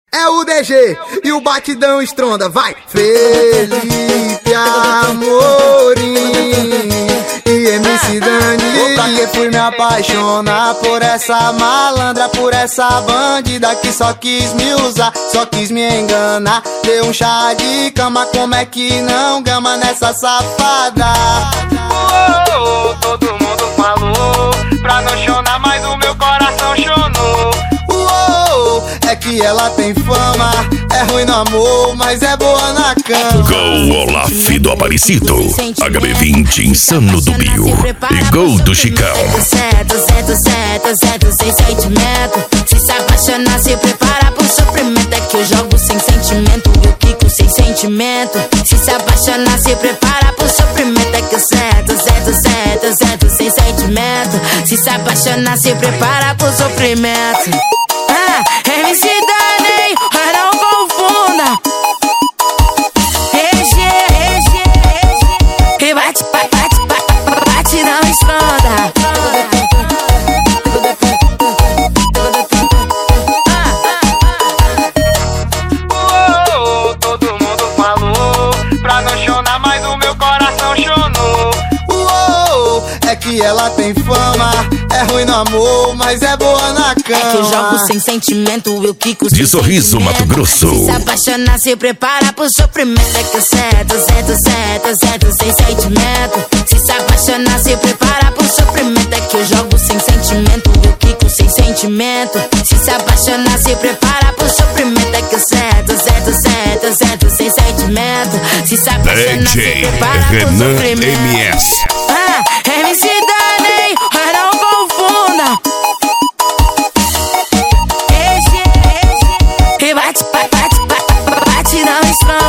É o DG e o batidão estronda, vai! Felipe Amorim e MC Dani. Pra que fui me apaixonar por essa malandra, por essa bandida que só quis me usar, só quis me enganar. Deu um chá de cama, como é que não gama nessa safada? Todo mundo falou pra não chorar, mas o meu coração chonou. É que ela tem fama, é ruim no amor, mas é boa na cama. Gol Olaf do Aparecido, HB20 Insano do Bio e Gol do Chicão. Sem sentimento. Se apaixonar, se prepara pro sofrimento. É que eu jogo sem sentimento e o Kiko sem sentimento. Se apaixonar, se prepara pro sofrimento. É que eu certo, sem sentimento. Se apaixonar, se prepara pro sofrimento. MC Dani, mas não confunda. E bate, não esconda. Todo mundo falou pra não chorar, mas o meu coração chonou. É que ela tem fama, é ruim no amor, mas é boa na cama. É que eu jogo sem sentimento, eu Kiko De Sorriso, Mato Grosso. Se apaixonar, se prepara pro sofrimento. É que eu certo, sem sentimento. Se apaixonar, se prepara pro sofrimento. É que eu jogo sem sentimento, eu Kiko sem sentimento. Se apaixonar, se prepara pro sofrimento. É que eu certo, sem sentimento. Se apaixonar, se prepara pro Renan sofrimento. MS. MC Dani, mas não confunda. E bate, não esconda.